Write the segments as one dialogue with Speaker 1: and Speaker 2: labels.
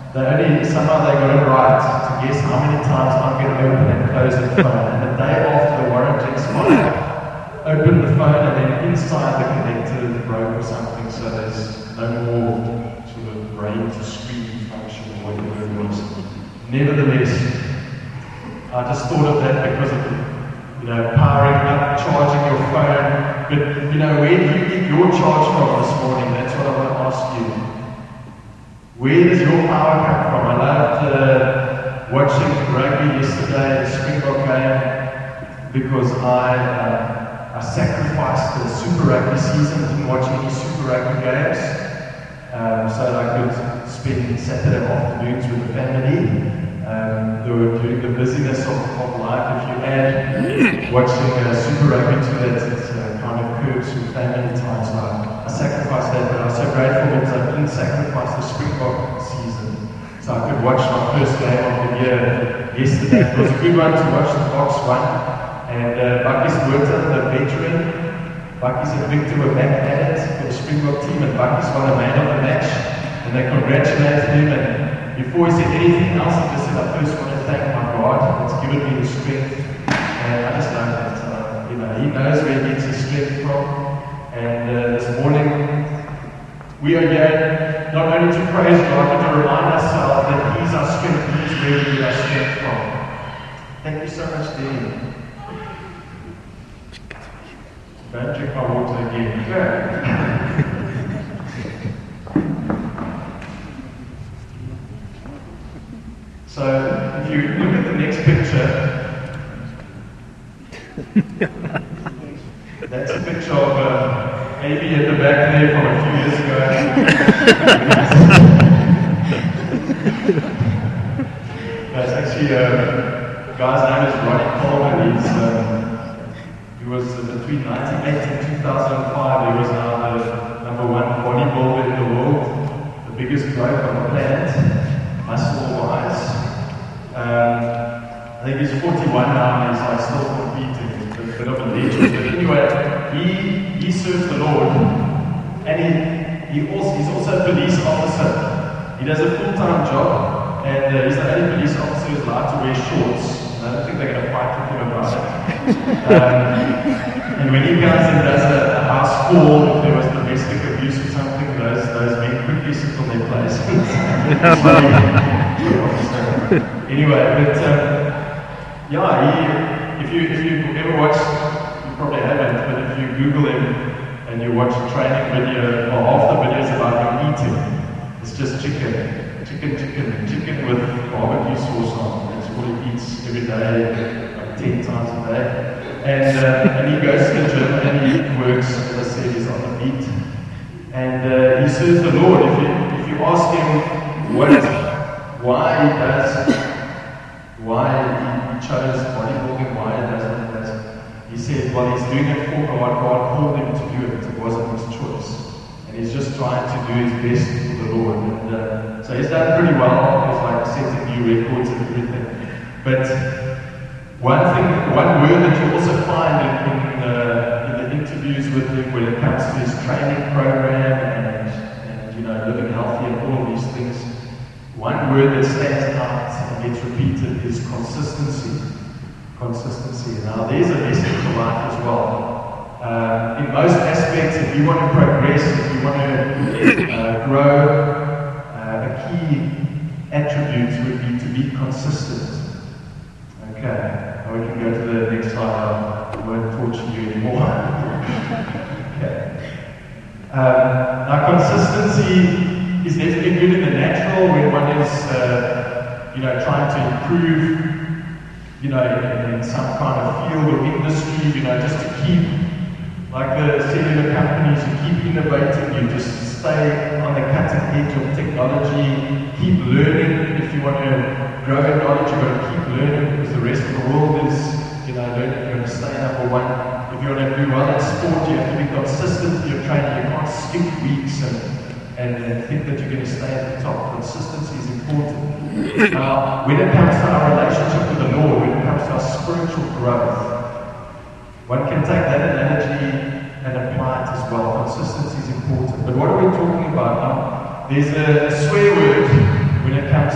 Speaker 1: Somehow they got it right to guess how many times I'm going to open and close the phone. And the day after the warranty expired, opened the phone and then inside the connector broke or something, so there's no more sort of brain to screen function or whatever it was. Nevertheless, I just thought of that because of powering up, charging your phone. But where do you get your charge from this morning? That's what I want to ask you. Where does your power come from? I loved watching rugby yesterday, the Springbok game, because I sacrificed the Super Rugby season, didn't watch any Super Rugby games, so that I could spend Saturday afternoons with the family. During the busyness of life, if you add watching Super Rugby to that, it kind of curbs your family time. So I sacrificed that, but I was so grateful because I didn't sacrifice the Springbok season. So I could watch my first game of the year yesterday. It was a good one to watch. The Boks won. And Bakkies Botha, the veteran, Bakkies and Victor were back at it for the Springbok team, and Bakkies won a man of the match. And they congratulated him. And before he said anything else, he just said, I first want to thank my God that's given me the strength. And I just know that, he knows where he gets his strength from. And this morning, we are here not only to praise God, but to remind ourselves that He's our strength, He's where we get our strength from. Thank you so much, Dean. Don't drink my water again. Good. So, if you look at the next picture, that's a picture of Amy at the back there from a few years ago. That's actually a guy's name is Ronnie Coleman. He was between 1980 and 2005. He was now the #1 bodybuilder in the world, the biggest bloke on the planet, muscle-wise. I think he's 41 now and he's like still competing. He's a bit of a legend. But anyway, he serves the Lord, and he's also a police officer. He does a full-time job, and he's the only police officer who's allowed to wear shorts. I don't think they're going to fight with him about it. And when he comes and does a house call, if there was domestic abuse or something, those men quickly sit on their places. Anyway, but if you ever watch, you probably haven't, but if you Google him and you watch a training video, or half the videos about him eating, it's just chicken with barbecue sauce on. That's what he eats every day, like 10 times a day. And he goes to the gym and he works, as I said, he's on the beat. And he serves the Lord. If you ask him why he chose bodybuilding, why he does it, he said, well, he's doing it for God. God called him to do it. It wasn't his choice. And he's just trying to do his best for the Lord. And so he's done pretty well. He's like setting new records and everything. But one word that you also find in the interviews with him when it comes to his training program and living healthy and all of these things, one word that stands out and gets repeated is consistency. Consistency. Now, there's a message to life as well. In most aspects, if you want to progress, if you want to grow, a key attribute would be to be consistent. Okay, now we can go to the next slide. I won't torture you anymore. Okay. Now, consistency is definitely good in the natural when one is, trying to improve, in some kind of field or industry, just to keep, like the cellular companies, you keep innovating, you just stay on the cutting edge of technology, keep learning. If you want to grow in knowledge, you've got to keep learning because the rest of the world is, learning. You're going to stay #1. If you want to do well in sport, you have to be consistent in your training. You can't skip weeks and think that you're going to stay at the top. Consistency is important. Now, when it comes to our relationship with the Lord, when it comes to our spiritual growth, one can take that analogy and apply it as well. Consistency is important. But what are we talking about now? There's a swear word when it comes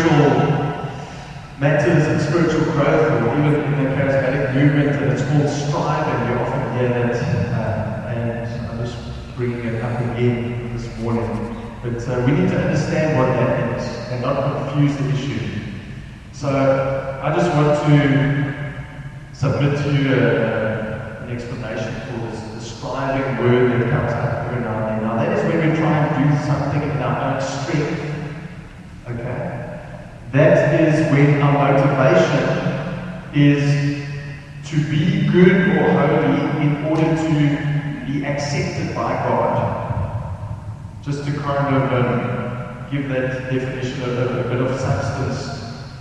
Speaker 1: spiritual matters and spiritual growth, or even in the charismatic movement, and it's called striving. You often hear that, and I'm just bringing it up again this morning. But we need to understand what that is and not confuse the issue. So I just want to submit to you an explanation for the striving word that comes up every now and then. Now that is when we try and do something in our own strength. Okay? That is when our motivation is to be good or holy in order to be accepted by God. Just to kind of give that definition a bit of substance.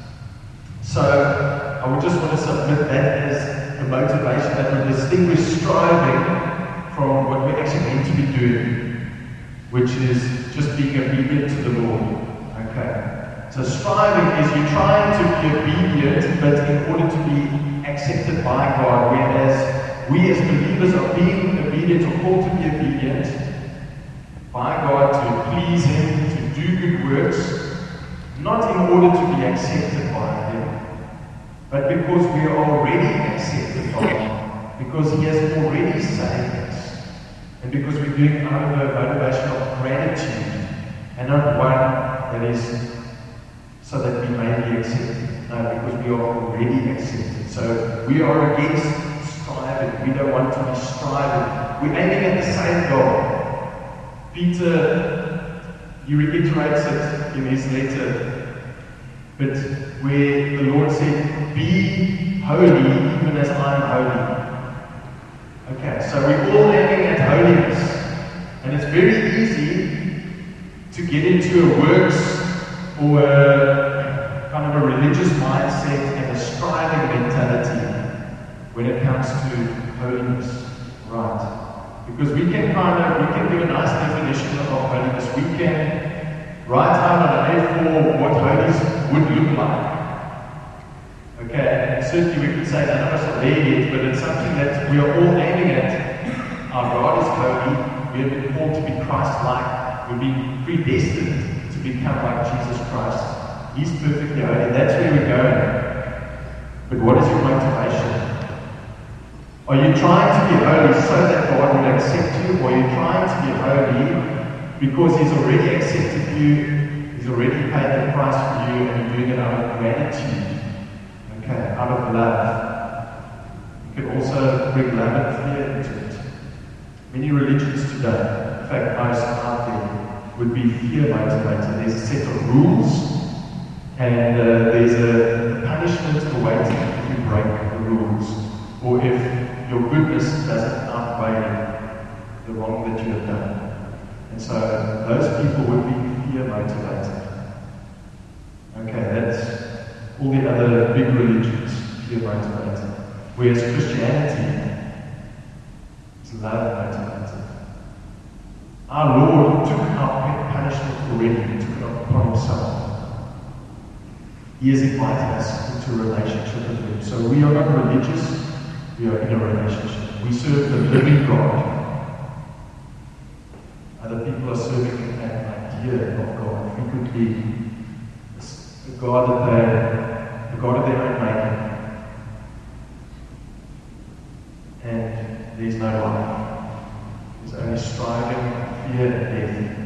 Speaker 1: So I would just want to submit that as the motivation that would distinguish striving from what we're actually meant to be doing, which is just being obedient to the Lord. Okay. So striving is you trying to be obedient, but in order to be accepted by God, whereas we as believers are being obedient or called to be obedient by God to please Him, to do good works, not in order to be accepted by Him, but because we are already accepted by Him, because He has already saved us, and because we're doing it out of a motivation of gratitude, and not one that is so that we may be accepted. No, because we are already accepted. So we are against striving. We don't want to be striving. We're aiming at the same goal. Peter, he reiterates it in his letter, but where the Lord said, "Be holy even as I am holy." Okay, so we're all aiming at holiness. And it's very easy to get into a works or a kind of a religious mindset and a striving mentality when it comes to holiness, right? Because we can give a nice definition of holiness. We can write out on an A4 what holiness would look like. Okay, and certainly we could say none of us are there yet, but it's something that we are all aiming at. Our God is holy. We have been called to be Christ-like. We've been predestined to become like Jesus Christ. He's perfectly holy. That's where we're going. But what is your motivation? Are you trying to be holy so that God will accept you? Or are you trying to be holy because He's already accepted you, He's already paid the price for you, and you're doing it out of gratitude? Okay, out of love. You can also bring love and fear into it. Many religions today, in fact most out there, would be fear motivated. There's a set of rules, and there's a punishment awaiting if you break the rules, or if your goodness doesn't outweigh the wrong that you have done. And so those people would be fear motivated. Okay, that's all the other big religions, fear motivated. Whereas Christianity is love motivated. Our Lord took our punishment already. He took it upon Himself. He has invited us into a relationship with Him. So we are not religious, we are in a relationship. We serve the living God. Other people are serving an idea of God. We could be a God of their own making. And there's no life. There's only striving, fear, and death.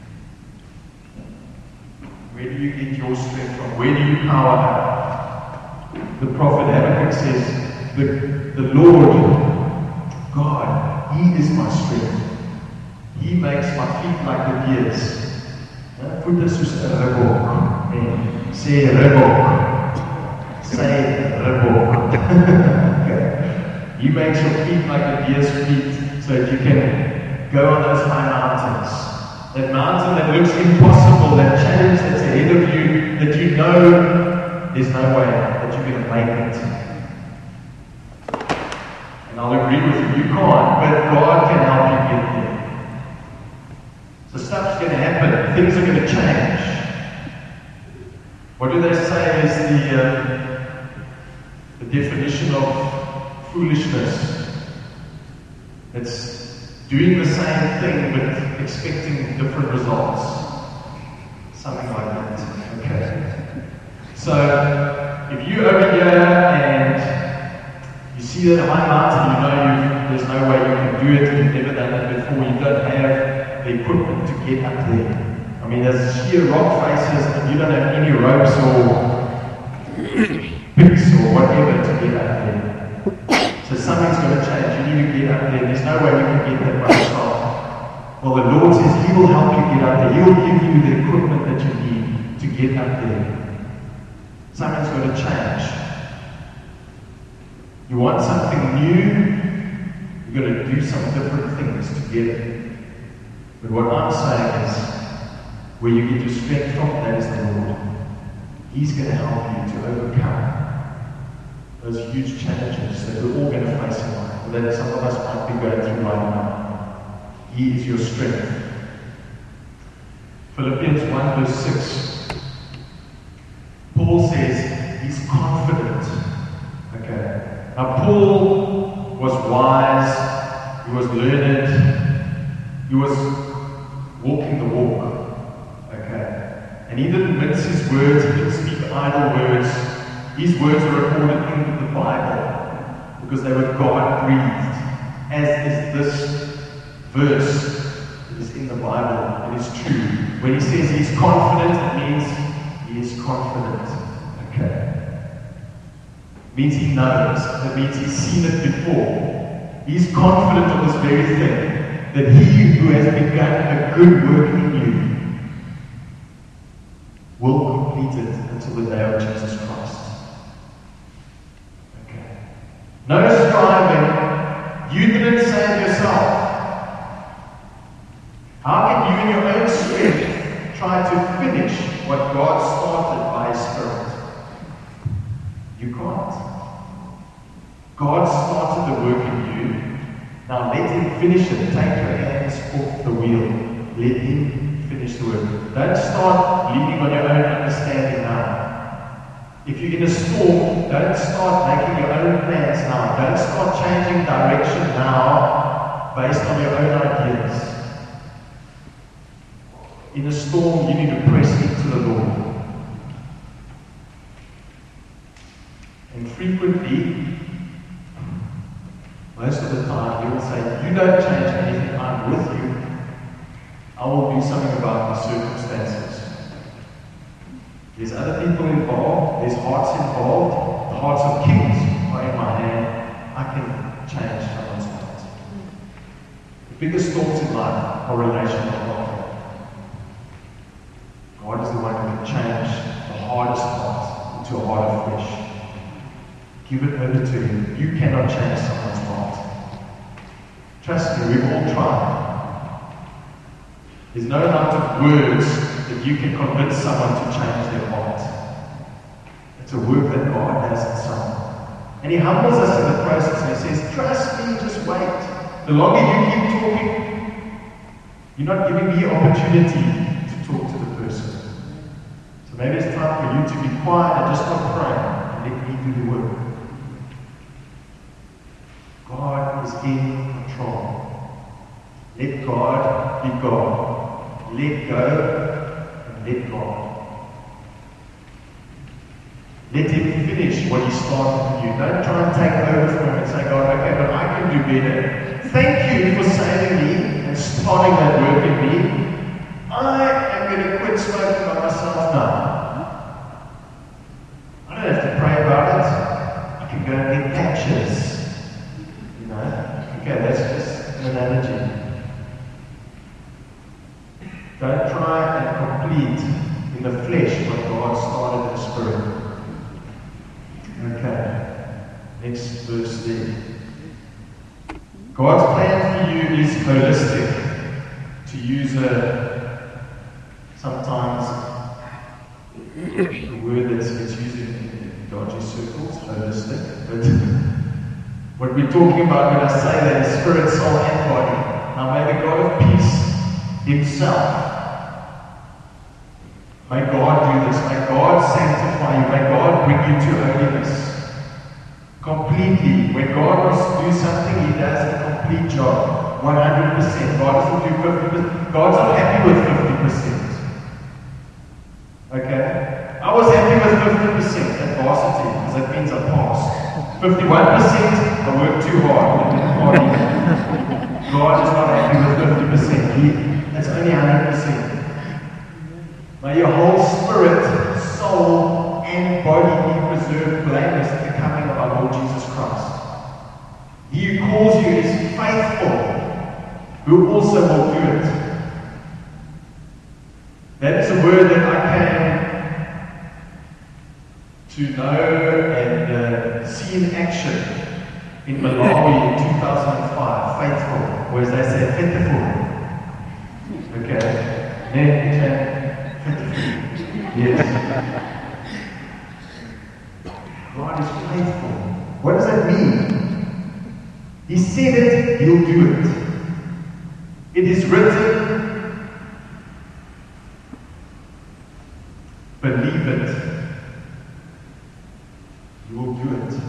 Speaker 1: Where do you get your strength from? Where do you power up? The prophet Habakkuk says, the Lord, God, He is my strength. He makes my feet like the deer's. Voete soos 'n ribbok. En sê ribbok. Sê ribbok. Okay. He makes your feet like the deer's feet so that you can go on those high mountains. That mountain that looks impossible, that challenge that's ahead of you, that you know there's no way that you're going to make it. And I'll agree with you, you can't, but God can help you get there. So stuff's going to happen, things are going to change. What do they say is the definition of foolishness? It's doing the same thing but expecting different results. Something like that. Okay. So, if you over here and you see that high mountain, you know there's no way you can do it, you've never done it before, you don't have the equipment to get up there. I mean, there's sheer rock faces and you don't have any ropes or picks or whatever to get up there. So something's going to change. You need to get up there. There's no way you can get there by yourself. Well, the Lord says He will help you get up there. He'll give you the equipment that you need to get up there. Something's going to change. You want something new, you've got to do some different things to get it. But what I'm saying is, where you get your strength from, that is the Lord. He's going to help you to overcome those huge challenges that we're all going to face in life, or that some of us might be going through right now. He is your strength. Philippians 1 verse 6. Paul says he's confident. Okay. Now Paul was wise, he was learned, he was walking the walk. Okay. And he didn't mince his words, he didn't speak idle words. His words are recorded in the Bible because they were God-breathed. As is this verse, it is in the Bible, it is true. When he says he's confident, it means he is confident. Okay. It means he knows. It means he's seen it before. He's confident of this very thing, that he who has begun a good work in you will complete it until the day of Jesus Christ. Okay. No striving. You didn't save yourself. How can you in your own strength try to finish what God started by His Spirit? You can't. God started the work in you. Now let Him finish it. Take your hands off the wheel. Let Him finish the work. Don't start leaning on your own understanding now. If you're in a storm, don't start making your own plans now. Don't start changing direction now based on your own ideas. In a storm, you need to press into the Lord. And frequently, most of the time, He will say, you don't change anything, I'm with you. I will do something about the circumstances. There's other people involved, there's hearts involved, the hearts of kings are in my hand. I can change someone's heart. The biggest storms in life are relational conflict. God is the one who can change the hardest heart into a heart of flesh. Give it over to Him. You cannot change someone's heart. Trust me, we've all tried. There's no amount of words that you can convince someone to change their heart. It's a work that God does in someone. And He humbles us in the process and He says, trust me, just wait. The longer you keep talking, you're not giving me opportunity to talk to the person. So maybe it's time for you to be quiet and just stop praying and let me do the work. God is in control. Let God be God. Let go and let God. Let Him finish what He started with you. Don't try and take over from Him and say, God, okay, but I can do better. Thank you for saving me and starting that work in me. I am going to quit smoking by myself now. I don't have to pray about it. I can go and get patches. Okay, that's just an analogy. Don't try and complete in the flesh what God started in the Spirit. Okay, next verse there. God's plan for you is holistic. To use sometimes a word that's used in dodgy circles, holistic, but what we're talking about when I say that is spirit, soul, and body. Now may the God of peace Himself, may God do this, may God sanctify you, may God bring you to holiness completely. When God wants to do something, He does a complete job, 100%. God doesn't do 50%. God's not happy with 50%. Okay? I was happy with 50% at varsity, because that means I passed. 51%, I worked too hard. I didn't party. God is not happy with 50%. It's only 100%. May your whole spirit, soul, and body be preserved blameless at the coming of our Lord Jesus Christ. He who calls you is faithful, who also will do it. That is a word that I came to know and see in action in Malawi in 2005. Faithful, or as they say, faithful. Okay. Yes. God is faithful. What does that mean? He said it, He'll do it. It is written. Believe it. You will do it.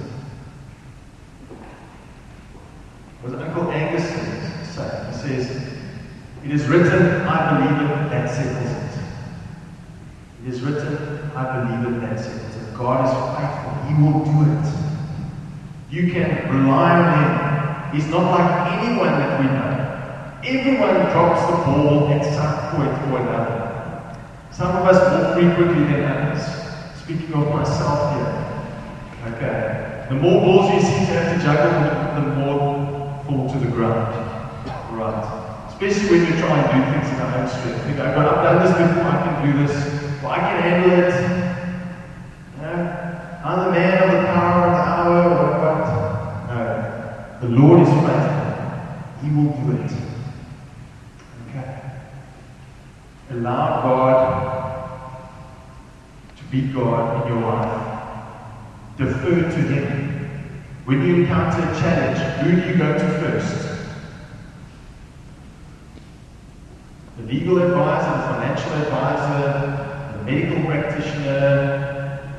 Speaker 1: What Uncle Angus says, he says, it is written, I believe it, that settles it. It is written, I believe it, that settles it. God is faithful. He will do it. You can rely on Him. He's not like anyone that we know. Everyone drops the ball at some point or another. Some of us more frequently than others. Speaking of myself here. Okay. The more balls you seem to have to juggle, the more fall to the ground. Right. Especially when you try and do things in your own strength. You think, I've done this before, I can do this. Well, I can handle it. You know, I'm the man of the power of the hour, or what? No. The Lord is faithful. He will do it. Okay. Allow God to be God in your life. Defer to Him. When you encounter a challenge, who do you go to first? The legal advisor, the financial advisor, the medical practitioner,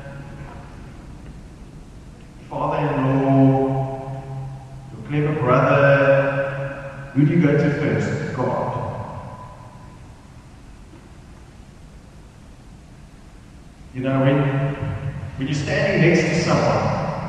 Speaker 1: father-in-law, your clever brother. Who do you go to first? God. You know, when you're standing next to someone,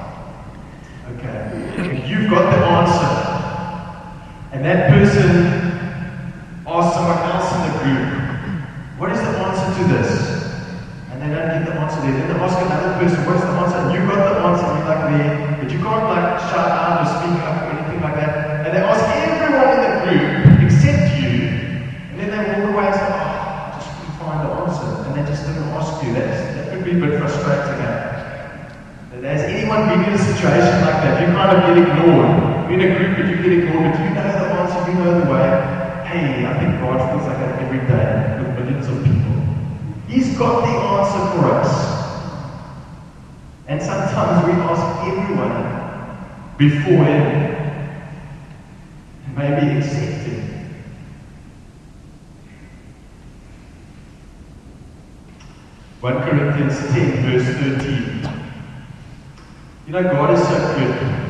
Speaker 1: okay, and you've got the answer, and that person asks someone else in the group, what is the answer to this? And they don't get the answer there. Then they ask another person, what's the answer? And you've got the answer, and you're like there, but you can't like shout out or speak up or anything like that. And they ask everyone in the group except you, and then they walk away and say, oh, I just couldn't find the answer. And they just didn't ask you. That could be a bit frustrating. Has anyone been in a situation like that? You kind of get ignored. You're in a group, but you get ignored, but you know the answer, you know the way. Hey, I think God feels like that every day with millions of people. He's got the answer for us. And sometimes we ask everyone before Him, and maybe accept Him. (1 Corinthians 10, verse 13). You know, God is so good.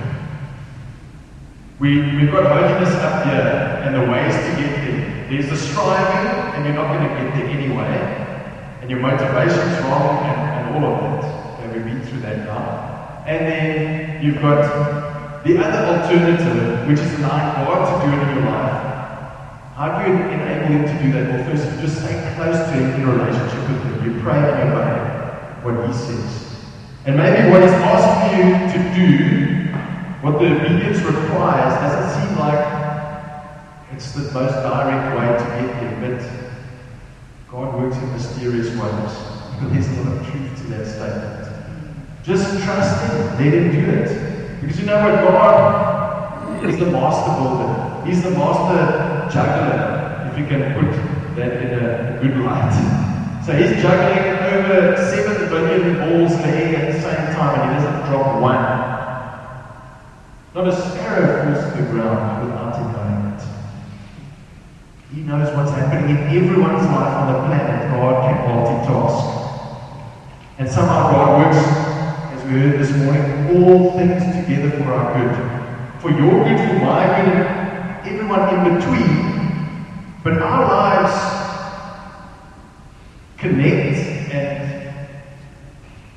Speaker 1: We've got holiness up here and the ways to get there. There's the striving, and you're not going to get there anyway. And your motivation's wrong, and all of that. Okay, we've been through that now. And then you've got the other alternative, which is allowing God to do it in your life. How do you enable Him to do that? Well, first, you just stay close to Him in a relationship with Him. You pray and obey what He says. And maybe what He's asking you to do, what the obedience requires, doesn't seem like it's the most direct way to get there, but God works in mysterious ways. There's a lot of truth to that statement. Just trust Him, let Him do it. Because you know what? God is the master builder. He's the master juggler, if you can put that in a good light. So He's juggling over 7 billion balls in the air at the same time, and He doesn't drop one. Not a sparrow falls to the ground without Him knowing it. He knows what's happening in everyone's life on the planet. God can multitask. And somehow God works, as we heard this morning, all things together for our good. For your good, for my good, and everyone in between. But our lives connect and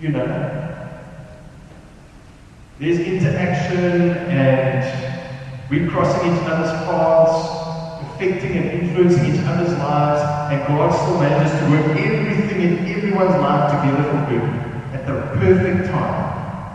Speaker 1: You know, there's interaction and we're crossing each other's paths, affecting and influencing each other's lives, and God still manages to work everything in everyone's life together for good at the perfect time.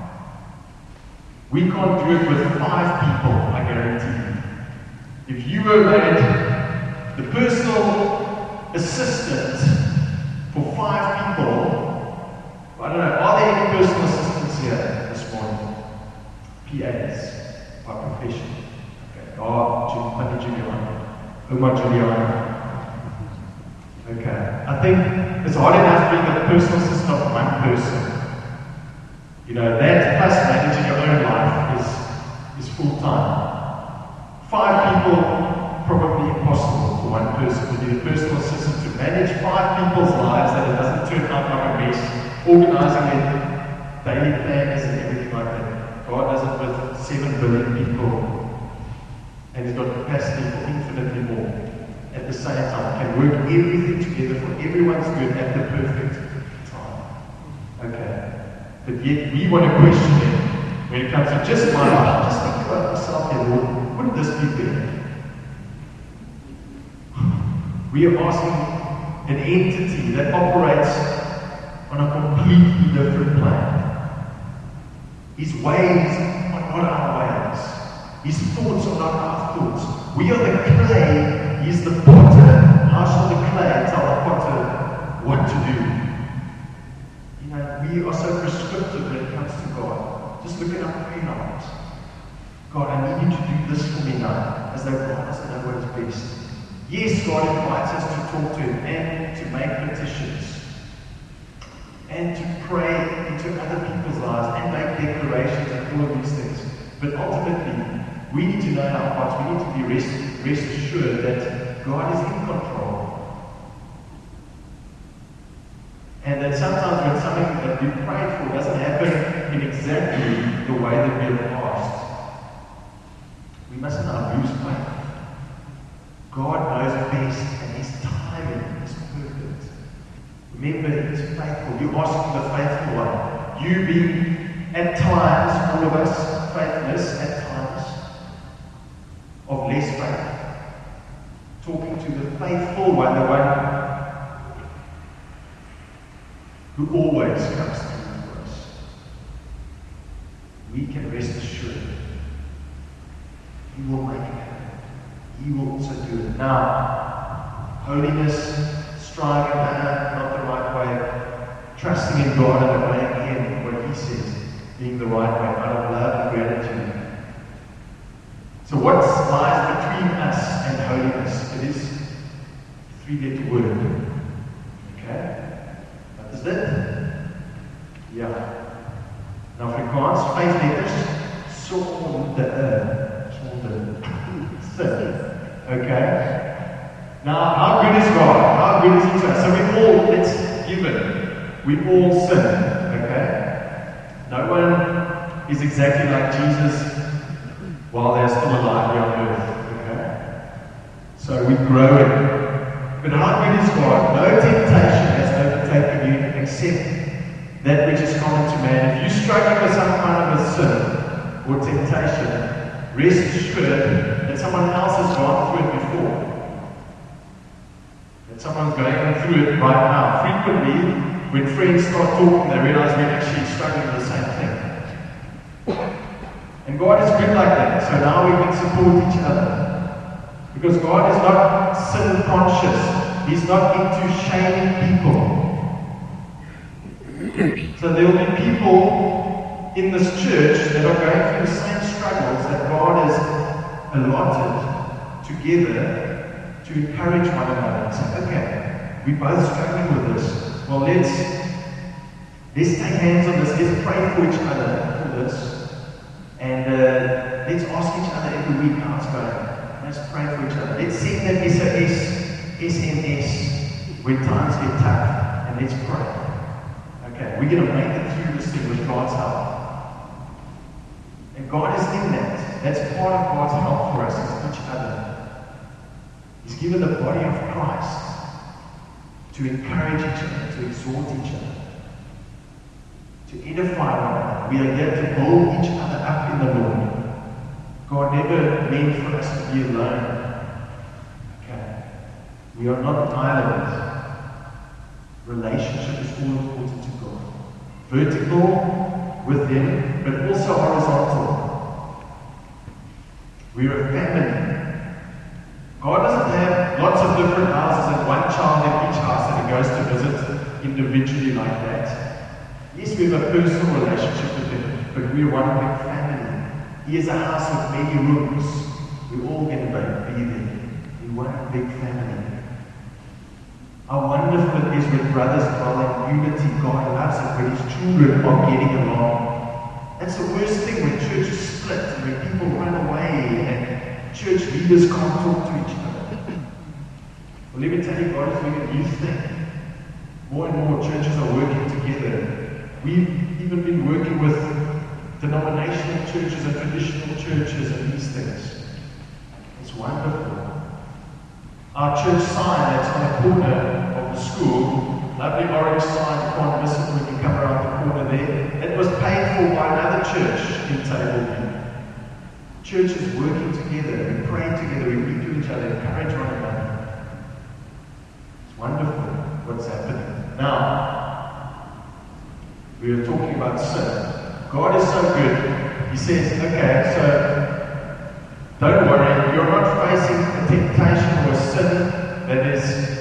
Speaker 1: We can't do it with 5 people, I guarantee you. If you were made the personal assistant for 5 people, I don't know, are there any personal assistants here this morning? PAs, by profession. Okay. Oh, Auntie Juliana. Oma Juliana. Okay. I think it's hard enough being the personal assistant of one person. You know, that plus managing your own life is full-time. 5 people, probably impossible for one person to be the personal assistant to manage 5 people's lives that it doesn't turn out like a mess, organizing their daily plans and everything like that. God does it with 7 billion people, and He's got capacity for infinitely more. At the same time, can work everything together for everyone's good at the perfect time. Okay. But yet we want to question Him when it comes to just my life. Just think about myself here, Lord. Wouldn't this be better? We are asking an entity that operates on a completely different plane. His ways are not our ways. His thoughts are not our thoughts. We are the clay. He's the potter. How shall the clay tell the potter what to do? We are so prescriptive when it comes to God. Just look at our prayer lives. God, I need you to do this for me now, as though God doesn't know what is best. Yes, God invites us to talk to Him and to make petitions and to pray into other people's lives and make declarations and all of these things. But ultimately, we need to know in our hearts, we need to be rest assured that God is in control. And that sometimes when something that we prayed for doesn't happen in exactly the way that we have asked, we mustn't lose faith. God knows best, and His timing is perfect. Remember, He is faithful. You ask for the faithful one. You being, at times, all of us, faithless, at times, of less faith. Talking to the faithful one, the one who always comes through for us. We can rest assured He will make it happen. He will also do it. Now, holiness, striving not the right way, trusting in God and obeying Him, what He says, being the right way, out of love and gratitude. So what lies between us and holiness? It is a 3-letter word. Okay? Is dit? Ja. In Afrikaans, 5 letters. Sonde. Okay? Now, how good is God? How good is He to us? So it's given. We all sin. Okay? No one is exactly like Jesus while they're still alive here on earth. Okay? So we grow in. But how good is God? No temptation has overtaken you except that which is common to man. If you're struggling with some kind of a sin or temptation, rest assured that someone else has gone through it before. That someone's going through it right now. Frequently, when friends start talking, they realize we're actually struggling with the same thing. And God is good like that. So now we can support each other. Because God is not sin conscious. He's not into shaming people. So there will be people in this church that are going through the same struggles that God has allotted together to encourage one another and say, okay, we're both struggling with this. Well, let's take hands on this. Let's pray for each other for this. And let's ask each other every week how it's going. Let's pray for each other. Let's send that SMS when times get tough, and let's pray. Okay, we're going to make it through this thing with God's help. And God is in that. That's part of God's help for us, is each other. He's given the body of Christ to encourage each other, to exhort each other. to edify one another. We are here to build each other up in the Lord. God never meant for us to be alone. Okay. We are not islands. Relationship is all important to God. Vertical with Him, but also horizontal. We are a family. God doesn't have lots of different houses and one child in each house that He goes to visit individually like that. Yes, we have a personal relationship with Him, but we are one big family. He has a house with many rooms. We're all going to be there. We're one big family. How wonderful it is when brothers dwell in unity. God loves it when His children are getting along. That's the worst thing, when churches split and when people run away and church leaders can't talk to each other. Well, let me tell you, God is doing a new thing. More and more churches are working together. We've even been working with denominational churches and traditional churches and these things. It's wonderful. Our church sign that's on the corner of the school, lovely orange sign, you can't miss it when you come around the corner there. It was paid for by another church in Tableview. Churches working together, we pray together, we meet to each other, encourage one another. It's wonderful what's happening. Now, we were talking about sin. God is so good. He says, okay, so don't worry, you're not facing a temptation or a sin that is,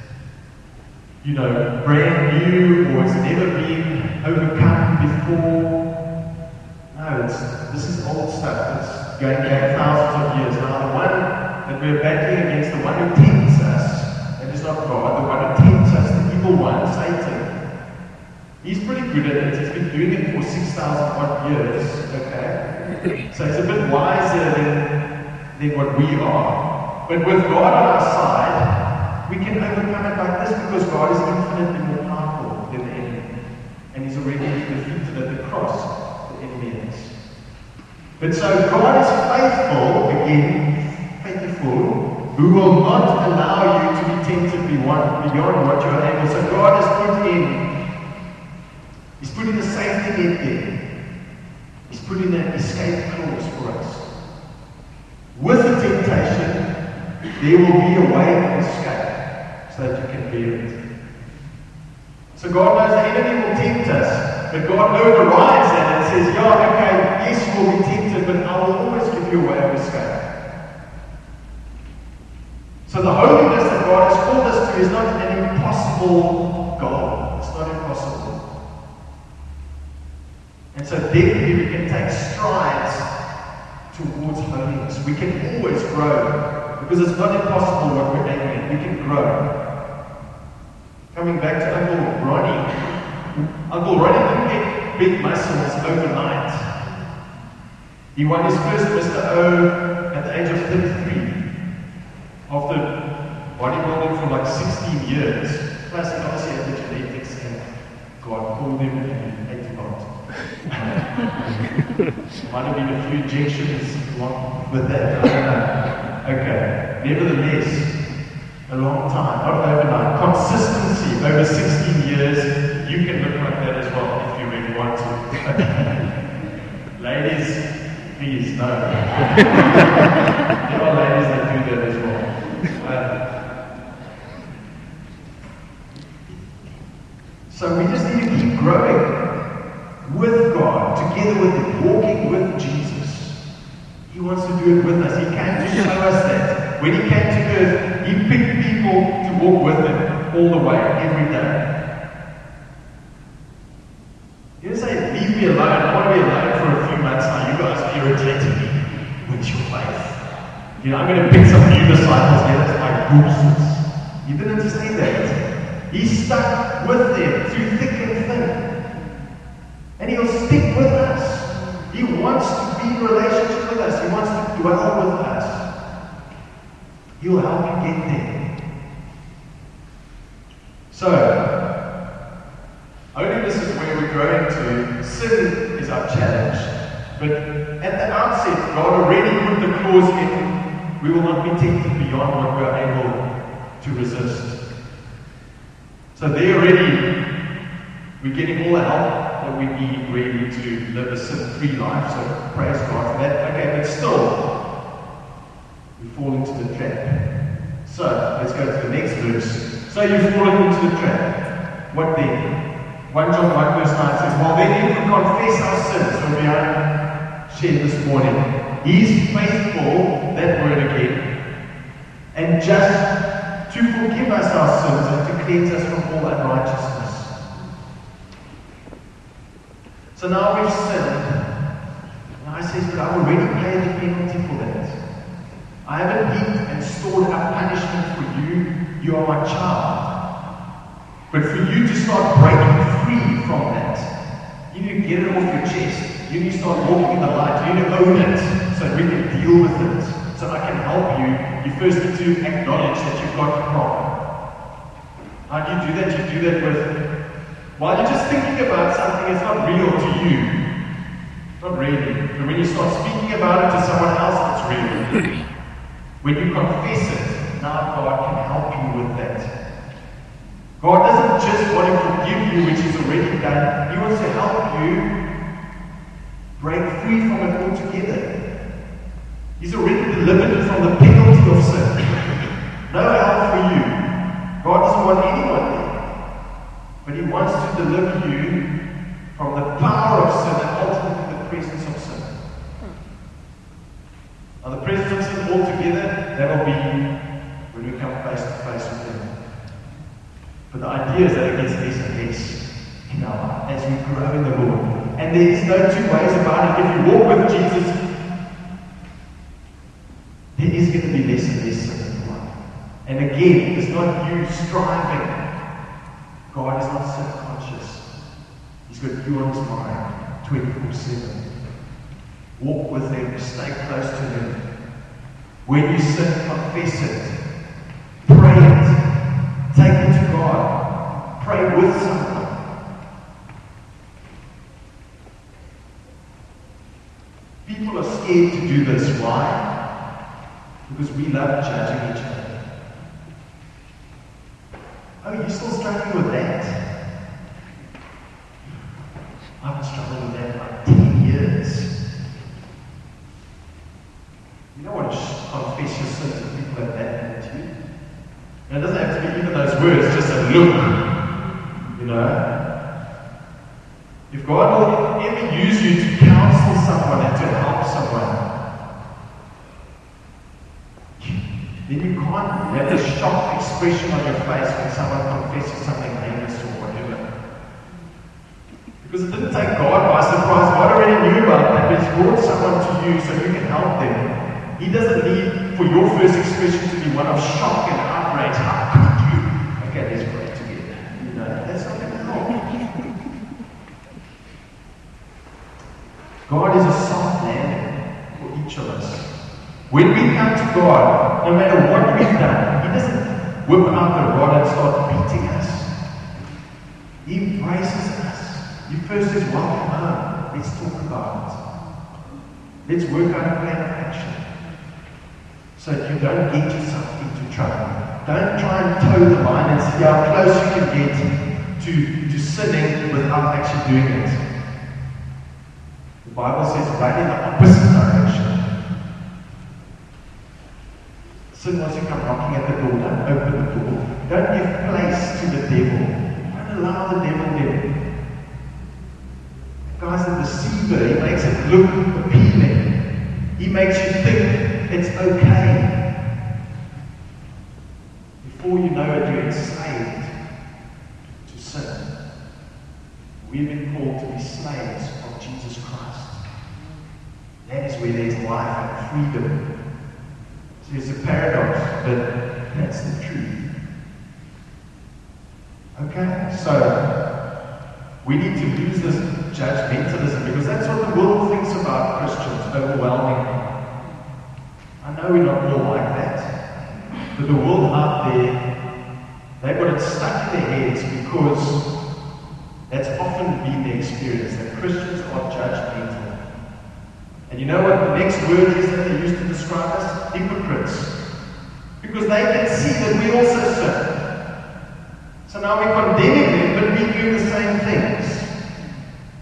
Speaker 1: brand new or it's never been overcome before. No, this is old stuff. It's going back thousands of years. Now, the one that we're battling against, the one who tempts us, that is not God, the one who tempts us, the evil one, Satan. He's pretty good at it. He's been doing it for 6,000 odd years. Okay? So he's a bit wiser than what we are. But with God on our side, we can overcome it like this because God is infinitely more powerful than the enemy. And He's already defeated at the cross the enemy is. But so God is faithful, again, faithful, who will not allow you to be tempted beyond what you are able. So God has He's put in a safety net there. He's put in an escape clause for us. With the temptation, there will be a way of escape so that you can bear it. So God knows the enemy will tempt us, but God overrides that and says, yeah, okay, yes, you will be tempted, but I will always give you a way of escape. So the holiness that God has called us to is not an impossible goal. It's not impossible. And so definitely we can take strides towards holiness. We can always grow because it's not impossible what we're aiming at. We can grow. Coming back to Uncle Ronnie. Uncle Ronnie didn't get big muscles overnight. He won his first Mr. O at the age of 33. After bodybuilding for like 16 years. Plus he obviously had the genetics and God called him and he ate a lot. Might have been a few injections along with that. I don't know. Okay. Nevertheless, a long time, not overnight. Consistency over 16 years. You can look like that as well if you really want to. Ladies, please, no. There are ladies that do that as well. So we just need to keep growing with God, together with Him, walking with Jesus. He wants to do it with us. He came to show us that. When He came to earth, He picked people to walk with Him all the way, every day. He didn't say, leave me alone. I want to be alone for a few months now. You guys irritated me with your faith. I'm going to pick some new disciples here as my horses. He didn't say that. He stuck with them through thick and thin. And He'll stick with us. He wants to be in relationship with us. He wants to dwell with us. He'll help you get there. So, holiness is where we're growing to. Sin is our challenge. But at the outset, God already put the clause in, we will not be tempted beyond what we are able to resist. So there already, we're getting all the help that we need really to live a sin-free life, so praise God for that. Okay, but still, we fall into the trap. So, let's go to the next verse. So you've fallen into the trap. What then? 1 John 1 verse 9 says, well then if we confess our sins, when we are shared this morning, He is faithful, that word again, and just to forgive us our sins and to cleanse us from all unrighteousness. So now we've sinned. Now He says, but I've already paid the penalty for that. I haven't heaped and stored up punishment for you. You are my child. But for you to start breaking free from that, you need to get it off your chest. You need to start walking in the light. You need to own it so we can deal with it. So I can help you. You first need to acknowledge that you've got the problem. How do you do that? You do that with, while you're just thinking about something, it's not real to you. Not really. But when you start speaking about it to someone else, it's real. When you confess it, now God can help you with that. God doesn't just want to forgive you, which is already done. He wants to help you break free from it altogether. He's already delivered you from the penalty of sin. No help for you. God doesn't want anyone there. But He wants to deliver you from the power of sin and ultimately the presence of sin. Now the presence of sin altogether, that will be when we come face to face with Him. But the idea is that it gets less and less in our life as we grow in the Lord. And there is no two ways about it. If you walk with Jesus, there is going to be less and less sin in your life. And again, it's not you striving. God is not self-conscious. He's got you on His mind 24/7. Walk with Him, stay close to Him. When you sin, confess it. Pray it. Take it to God. Pray with someone. People are scared to do this. Why? Because we love judging each other. Oh, you're still struggling with that? I've been struggling with that for like 10 years. You don't want to confess your sins to people like that, do you? And it doesn't have to be even those words, just a look. You know? If God will ever use you to counsel someone and to help someone, then you can't have this shocked expression on your face when someone confesses something heinous or whatever. Because it didn't take God by surprise. God already knew about that, but He's brought someone to you so you can help them. He doesn't need for your first expression to be one of shock and outrage. How could you? Okay, let's pray together. You know, that's not going to help. God is a soft landing for each of us. When we come to God, no matter what we've done, He doesn't whip out the rod and start beating us. He embraces us. He first says, welcome home. Let's talk about it. Let's work out a plan of action. So that you don't get yourself into trouble. Don't try and toe the line and see how close you can get to sinning without actually doing it. The Bible says run in the opposite direction. Sin wants to come knocking at the door. Don't open the door. Don't give place to the devil. Don't allow the devil in. The guy's a deceiver. He makes it look appealing. He makes you think it's okay. Before you know it, you're enslaved to sin. We've been called to be slaves of Jesus Christ. That is where there's life and freedom. So it's a paradox, but that's the truth. Okay, so we need to lose this judgmentalism because that's what the world thinks about Christians, overwhelmingly. I know we're not all like that, but the world out there, they've got it stuck in their heads because that's often been the experience, that Christians are judgmental. And you know what the next word is that they use to describe us? Hypocrites. Because they can see that we also sin. So now we're condemning them, but we're doing the same things.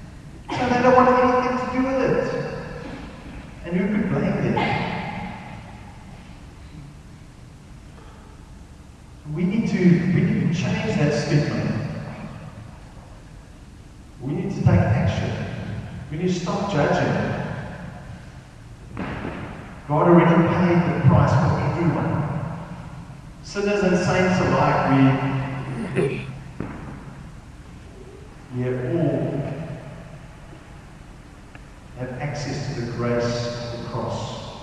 Speaker 1: statement. We need to take action. We need to stop judging. God already paid the price for everyone. Sinners and saints alike, we have all have access to the grace of the cross.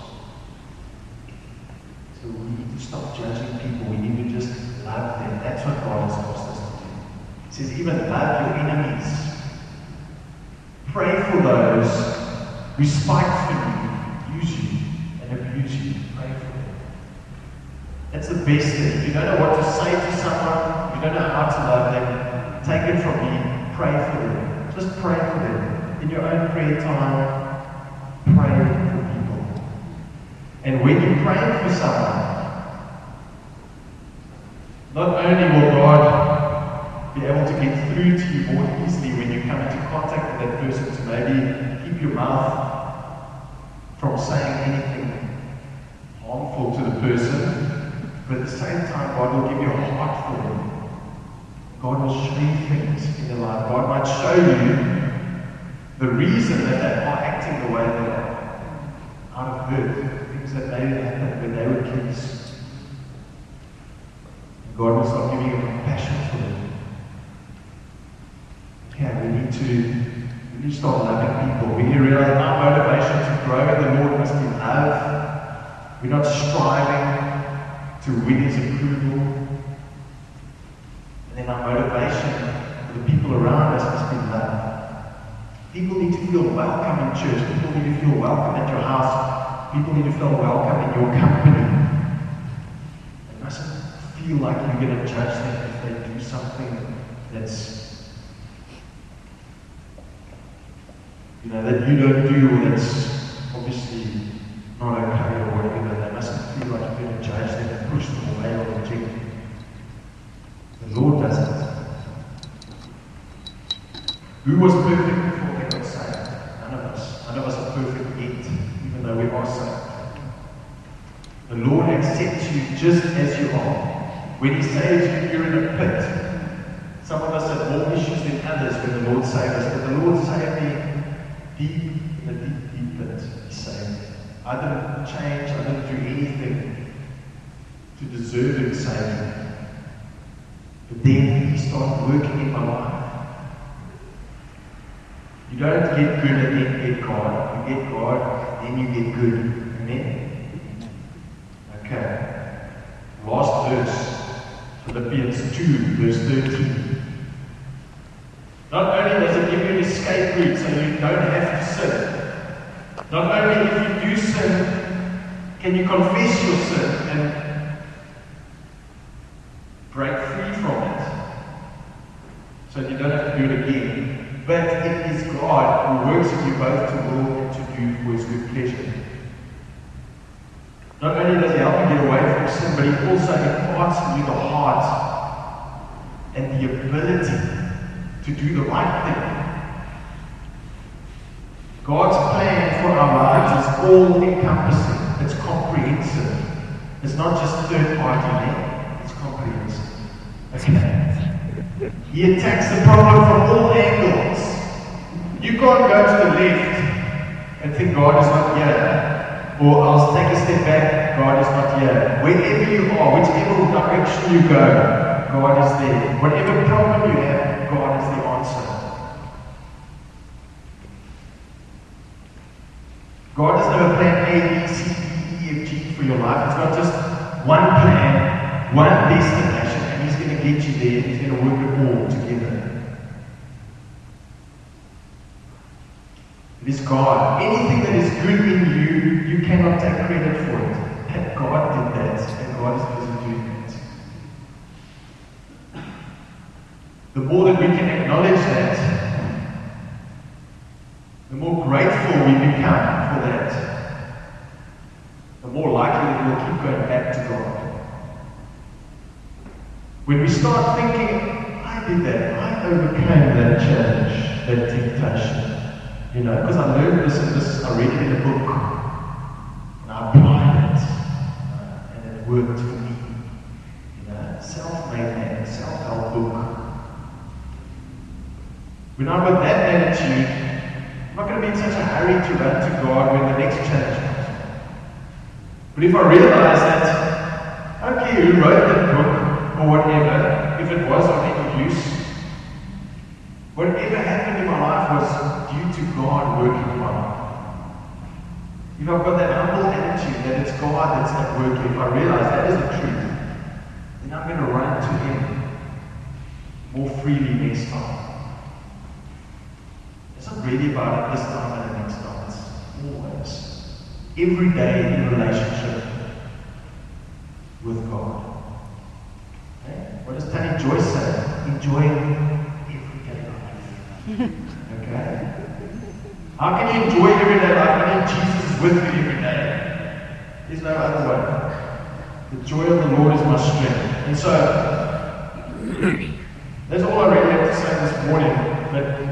Speaker 1: So we need to stop judging people. We need to just love them. That's what God has asked us to do. He says, even love your enemies. Pray for those who spitefully use you and abuse you. Pray for them. That's the best thing. If you don't know what to say to someone, you don't know how to love them, take it from me. Pray for them. Just pray for them. In your own prayer time, pray for people. And when you're praying for someone, not only will God be able to get through to you more easily when you come into contact with that person to maybe keep your mouth from saying anything harmful to the person, but at the same time, God will give you a heart for them. God will show you things in their life. God might show you the reason that they are acting the way they are. Out of hurt, things that maybe happened when they were kids. God will start giving you compassion for them. Yeah, we need to start loving people. We need to realize our motivation to grow in the Lord must be love. We're not striving to win His approval. And then our motivation for the people around us must be love. People need to feel welcome in church. People need to feel welcome at your house. People need to feel welcome in your company. They mustn't feel like you're going to judge them if they do something that's, that you don't do, or that's obviously not okay or whatever. They mustn't feel like you're going to judge them and push them away or reject them. The Lord doesn't. Who was perfect before they got saved? None of us. None of us are perfect yet, even though we are saved. The Lord accepts you just as you are. When He saves you, you're in a pit. Some of us have more issues than others when the Lord saved us, but the Lord saved me deep in a deep, deep pit. He saved me. I didn't change, I didn't do anything to deserve Him saving me. But then He started working in my life. You don't get good and then get God. You get God, then you get good. Amen? Okay. Last verse. Philippians 2, verse 13. Not only does it give you an escape route so you don't have to sin. Not only if you do sin, can you confess your sin and break free from it. So you don't have to do it again. But it is God who works in you both to will and to do for His good pleasure. Not only does He help you get away from sin, but He also imparts in you the heart and the ability to do the right thing. God's plan for our lives is all-encompassing. It's comprehensive. It's not just third-party, it's comprehensive. Okay. He attacks the problem from all angles. You can't go to the left and think God is not here. Or I'll take a step back, God is not here. Wherever you are, whichever direction you go, God is there. Whatever problem you have, God is the answer. God doesn't have a plan A, B, C, D, E, F, G for your life. It's not just one plan, one destination, and He's going to get you there. He's going to work it all together. It is God. Anything that is good in you, you cannot take credit for it. And God did that, and God is busy doing that. The more that we can acknowledge that, the more grateful we become for that, the more likely that we'll keep going back to God. When we start thinking, I did that, I overcame that challenge, that temptation. Because I learned this and this, I read it in a book, and I applied it, and it worked for me. Self-made man, self-help book. When I'm with that attitude, I'm not going to be in such a hurry to run to God when the next challenge comes. But if I realize that, I don't care who wrote that book or whatever, if it was of any use, whatever happened in my life was due to God working in my life. If I've got that humble attitude that it's God that's at work, if I realize that is the truth, then I'm going to run to Him more freely next time. It's not really about it this time and the next time. It's always, every day in relationship with God. Okay? What does Tani Joyce say? Enjoying everyday life. Okay? How can you enjoy everyday life when Jesus is with you every day? There's no other way. The joy of the Lord is my strength. And so, that's all I really have to say this morning. But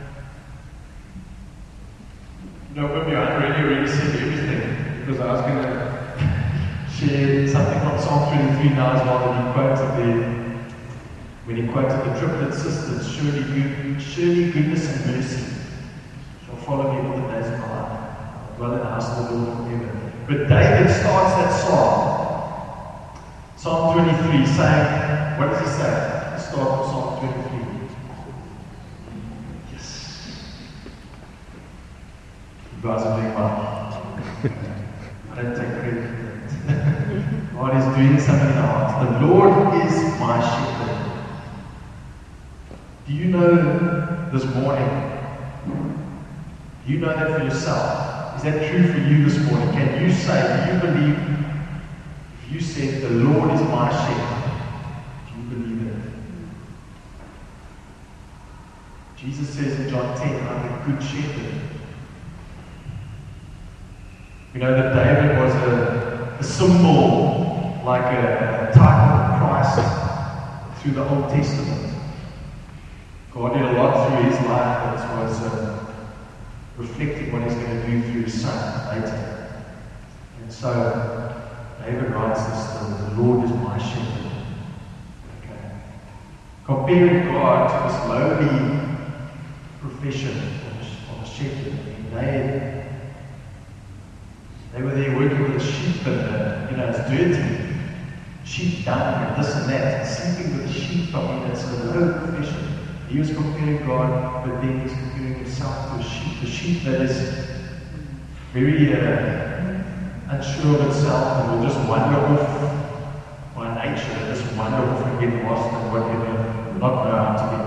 Speaker 1: maybe I really said everything because I was going to share something from Psalm 23 now as well that when he quoted the triplet sisters, surely goodness and mercy shall follow me all the days of my life. I'll dwell in the house of the Lord forever. But David starts that psalm, Psalm 23, saying, what does he say? The start of Psalm 23. You guys are doing well. I don't take credit for that. God is doing something in our hearts. The Lord is my shepherd. Do you know this morning? Do you know that for yourself? Is that true for you this morning? Can you say, do you believe, if you said, the Lord is my shepherd, do you believe it? Jesus says in John 10, I'm the good shepherd. You know that David was a symbol, like a type of Christ through the Old Testament. God did a lot through his life that was reflecting what he's going to do through his son later. And so David writes this, the Lord is my shepherd. Okay. Comparing God to this lowly profession of a shepherd. They were there working with the sheep and, it's dirty. Sheep dung and this and that. And sleeping with the sheep, it's a low profession. He was comparing God, but then he's comparing himself to a sheep. The sheep that is very unsure of itself and will just wander off by nature, just wander off and get lost and whatever, not know how to get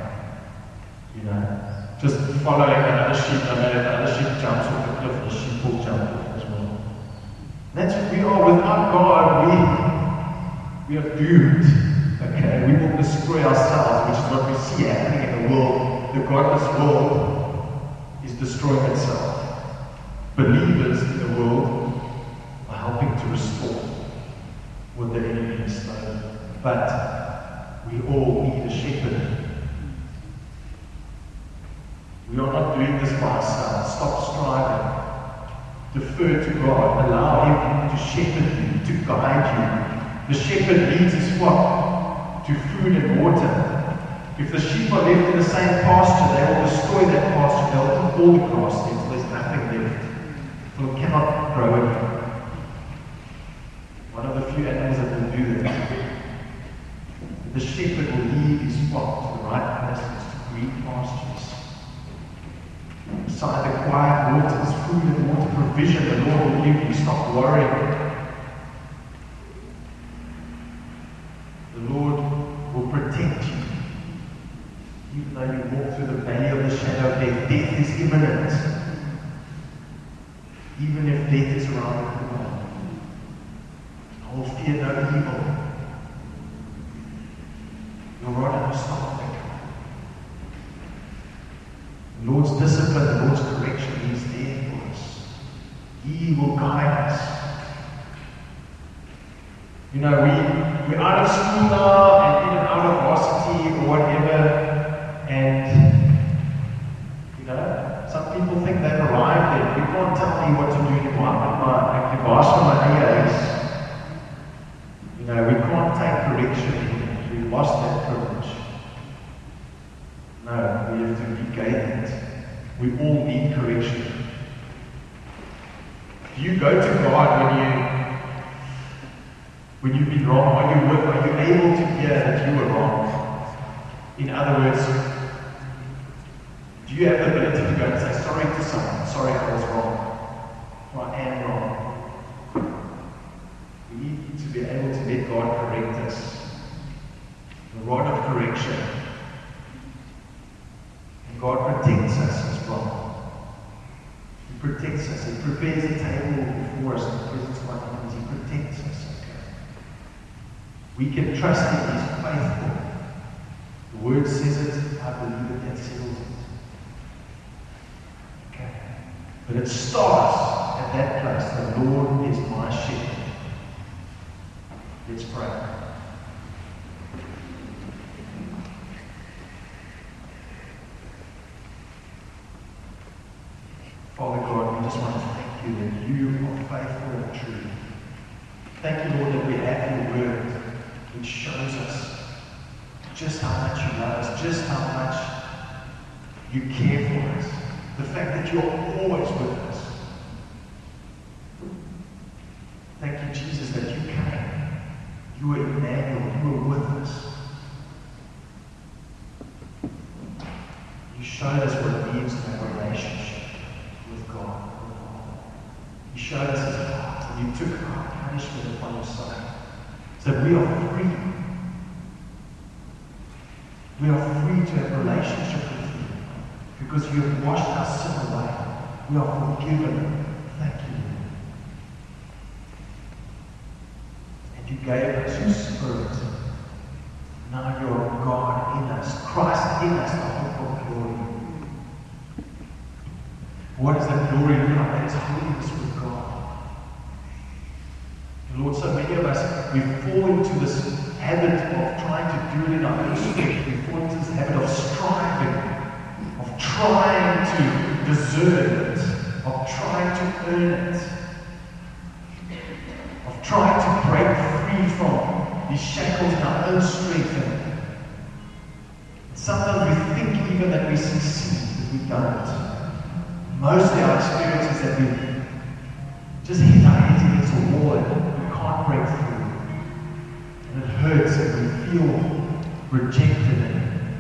Speaker 1: back. Just following another sheep, and if another sheep jumps off the cliff, the sheep will jump off as well. That's what we are. Without God, we are doomed. Okay, we will destroy ourselves, which is what we see happening in the world. The godless world is destroying itself. Believers in the world are helping to restore what the enemy has stolen. But we all need a shepherd. We are not doing this by ourselves. Stop striving. Defer to God. Allow Him to shepherd you, to guide you. The shepherd leads his flock to food and water. If the sheep are left in the same pasture, they will destroy that pasture. They'll eat all the grass until there's nothing left. So it cannot grow again. One of the few animals that will do that. The shepherd will lead his flock to the right places, to green pastures. Beside the quiet waters, food and water provision the Lord will give you. Stop worrying. The Lord will protect you. Even though you walk through the valley of the shadow of death, death is imminent. Even if death is around the corner, I will fear no evil. Your rod and your staff, the Lord's discipline, the Lord's correction, He is there for us. He will guide us. We're out of school now and in and out of varsity or whatever, and some people think they've arrived there. You can't tell me what to do anymore. I can ask for my AAs. We can't take correction. We've lost that privilege. No, we have to gain it. We all need correction. Do you go to God when you've been wrong? Are you able to hear that you were wrong? In other words, do you have the ability to go and say sorry to someone? Sorry, I was wrong. Or I am wrong. We need to be able to let God correct us. The rod of correction. And God protects us as well. He protects us. He prepares a table before us in the presence of our enemies. He protects us. Okay? We can trust Him. He's faithful. The Word says it. I believe it. That settles it. Okay. But it starts at that place. The Lord is my shepherd. Let's pray. Father God, we just want to thank you that you are faithful and true. Thank you, Lord, that we have your word which shows us just how much you love us, just how much you care for us. The fact that you're always with us. Thank you, Jesus, that you came. You were Emmanuel. You were with us. You showed us what it means to have a relationship with God. You showed us His heart, and you took our punishment upon yourself, so that we are free. We are free to have a relationship with you because you have washed our sin away. We are forgiven. Thank you. You gave us your Spirit. Now you are God in us, Christ in us, the hope of glory. What is that glory of God? That is holiness with God. And Lord, so many of us, we fall into this habit of trying to do it in our own strength. We fall into this habit of striving, of trying to deserve it, of trying to earn it, of trying to break free from these shackles in our own strength. And sometimes we think even that we succeed, but we don't. Mostly our experience is that we just hit our heads against a wall and we can't break through. And it hurts and we feel rejected. And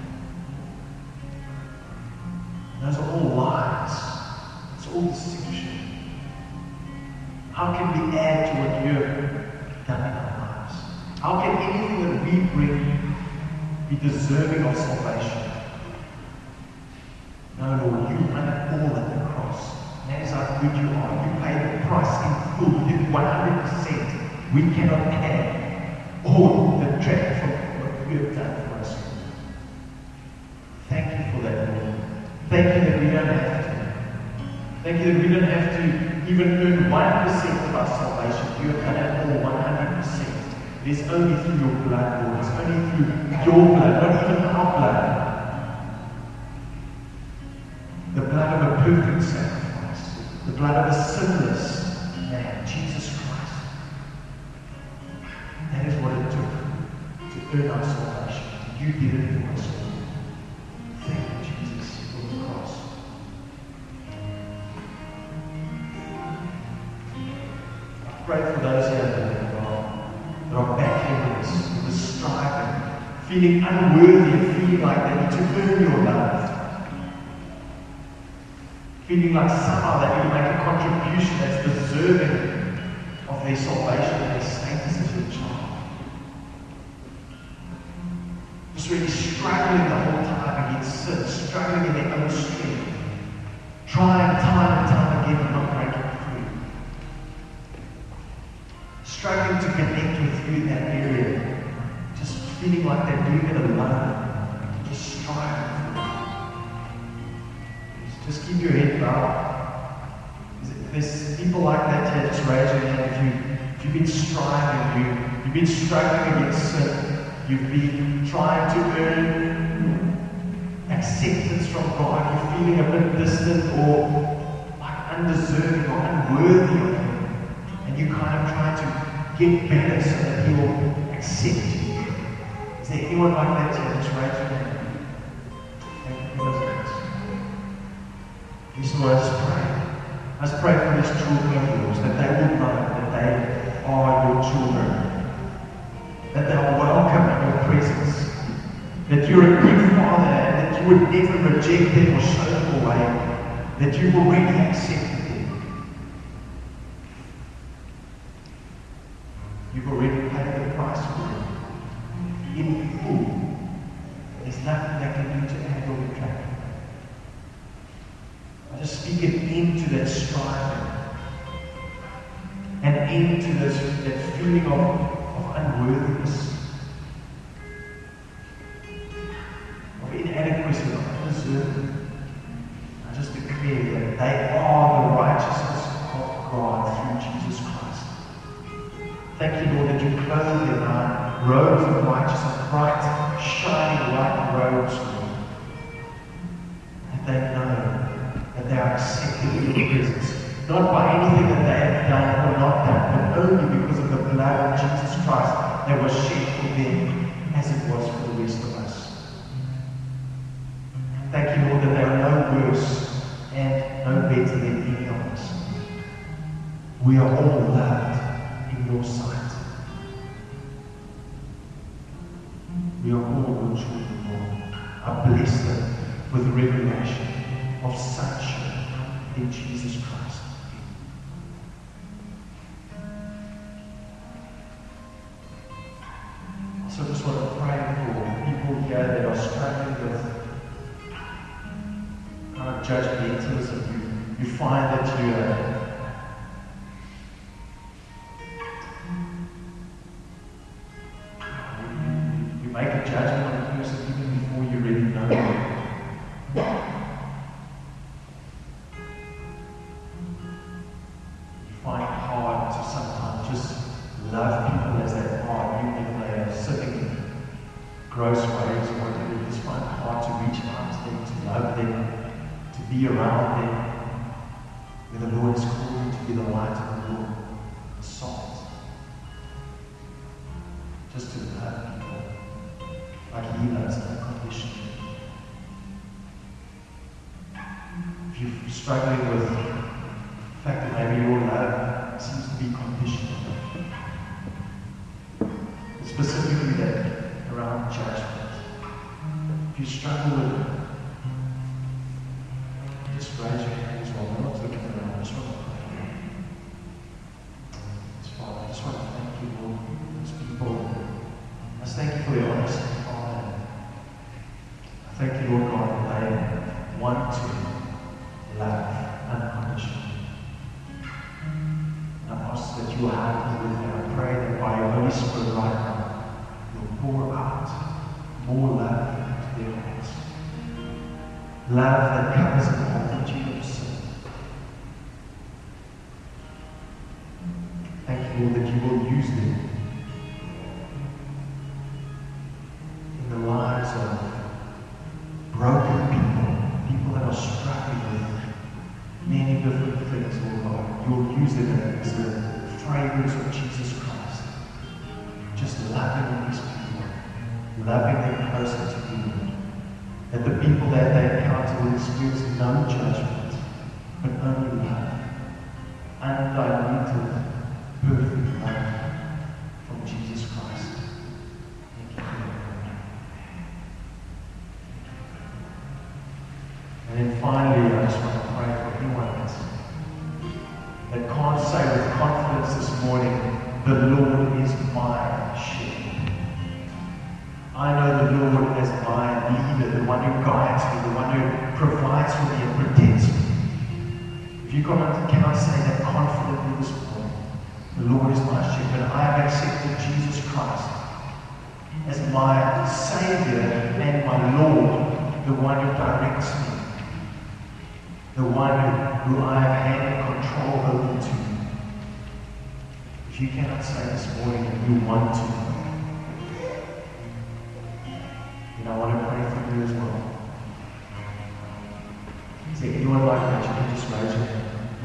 Speaker 1: those are all lies. It's all deception. How can we add to what you have done in our lives? How can anything that we bring be deserving of salvation? No, Lord, you won it all at the cross. And that is how good you are. You paid the price in full. You did 100%. We cannot add all the detract from what you have done for us. Thank you for that, Lord. Thank you that we don't have to. Thank you that we don't have to even earn 1% of our salvation. You have done it all 100%. It's only through your blood, Lord. It's only through your blood, not even our blood. The blood of a perfect sacrifice. The blood of a sinless man, Jesus Christ. That is what it took to earn our salvation. You did it for us all. Thank you, Jesus, for the cross. I pray for those here that are battling with this striving, feeling unworthy and feeling like they need to earn your love. Feeling like somehow they need to make a contribution that's deserving of their salvation and their status as your child. Just really struggling the whole time against sin, struggling in their own strength, trying time and time again and not breaking free. Struggling to connect with you in that area, just feeling like they're doing it alone, just striving. Just keep your head bowed. If there's people like that here, just raise your hand. If you've been striving, you've been struggling against sin, you've been trying to earn acceptance from God, you're feeling a bit distant or like undeserving or unworthy of Him, and you kind of try to get better so that He will accept you. Is there anyone like that here? Just raise your hand. Thank you. So I just pray. I just pray for these children of yours, that they will know that they are your children, that they are welcome in your presence, that you're a good Father, and that you would never reject them or show them away, that you've already accepted them. You've already paid the price for them. In full. There's nothing they can do to add or detract. I just speak it into that striving and into that feeling of unworthiness, of inadequacy, of undeserving. I just declare that they are the righteousness of God through Jesus Christ. Thank you, Lord, that you clothe them in robes of righteousness, bright, shining white robes, Lord. That they know that they are accepted in your presence, not by anything that they have done or not done, but only because of the blood of Jesus Christ that was shed for them as it was for the rest of us. Thank you, Lord, that they are no worse and no better than any of us. We are all loved in your sight. We are all your children, Lord. I bless them with the revelation of sonship in Jesus Christ. So I just want to pray for people here that are struggling with kind of judgmentalism. You find that you make a judgment on a person even before you really know them. Find it hard to sometimes just love people as they are, even if they are sitting in gross ways or whatever. You just find it hard to reach out to them, to love them, to be around them, where the Lord has called you to be the light of the world, the salt. Just to love people like He loves, unconditionally. If you're struggling with the fact that maybe your love seems to be conditional, specifically that around judgment. If you struggle with it, just raise your hand as well. We're not looking around. I just want to pray. Father, I just want to thank you, Lord, for these people. I just thank you for their honesty, Father. I thank you, Lord God, that they want to love unconditionally. I ask that you will help me with them. I pray that by your Holy Spirit right now, you'll pour out more love into their hearts. Love that covers a multitude of sin. Thank you, Lord, that you will use them in the lives of broken people that are struggling with many different things, Lord God. You will use them as the fragrance of Jesus Christ. Just loving these people, loving them closer to you. That the people that they encounter will experience no judgment, but only love. Undiluted, perfect love from Jesus Christ. Thank you. And then finally, I just want to pray for anyone that can't say with confidence this morning, the Lord is my shepherd. I know the Lord as my leader, the one who guides me, the one who provides for me and protects me. If you cannot say that confidently this morning, the Lord is my shepherd, I have accepted Jesus Christ as my Savior and my Lord, the one who directs me, the one who I have handed control over to. If you cannot say this morning that you want to, then I want to pray for you as well. Is there anyone like that? You can just raise your hand.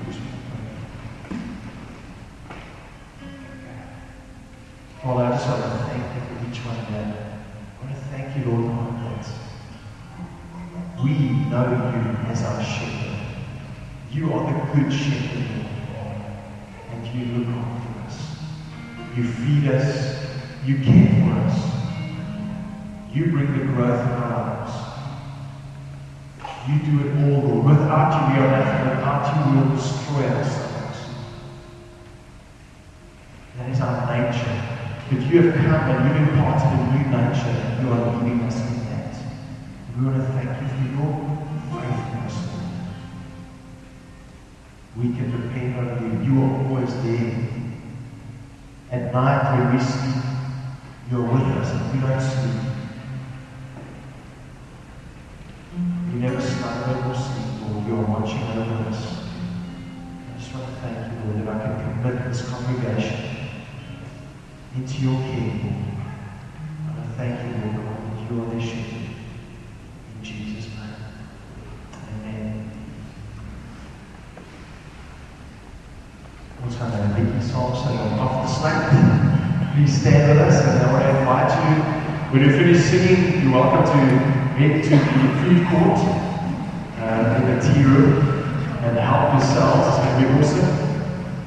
Speaker 1: Father, I just want to thank you for each one of them. I want to thank you, Lord God, that we know you as our shepherd. You are the good shepherd, Lord, and you look after us. You feed us, you care for us. You bring the growth in our lives. You do it all, Lord. Without you, we are nothing. Without you, we will destroy ourselves. That is our nature. But you have come and you've imparted a new nature, and you are leading us in that. We want to thank you for your faithfulness, Lord. We can depend on you. You are always there. At night when we sleep, you're with us and we don't sleep. You never slumber or sleep, Lord. You are watching over us. I just want to thank you, Lord, that I can commit this congregation into your care, Lord. I want to thank you, Lord, that you are their shepherd. In Jesus' name. Amen. Also, I'm going to lead you song so you're off the slate. Please stand with us, and I want to invite you, when you finish singing, you're welcome to head to the food court in the tea room and help yourselves. It's going to be awesome.